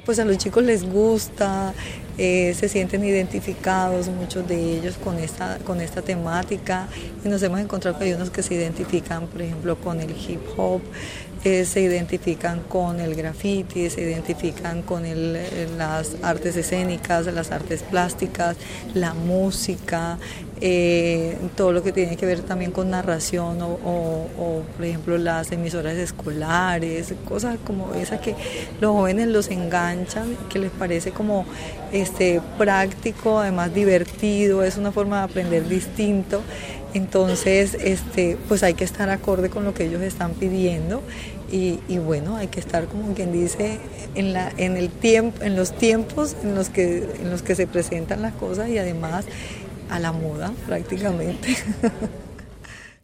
pues a los chicos les gusta, se sienten identificados muchos de ellos con esta temática, y nos hemos encontrado que hay unos que se identifican, por ejemplo, con el hip hop, se identifican con el graffiti, se identifican con las artes escénicas, las artes plásticas, la música, todo lo que tiene que ver también con narración o por ejemplo las emisoras escolares, cosas como esa que los jóvenes los enganchan, que les parece como práctico, además divertido, es una forma de aprender distinto. Entonces, pues hay que estar acorde con lo que ellos están pidiendo y bueno, hay que estar, como quien dice, en los tiempos en los que se presentan las cosas y además a la moda prácticamente.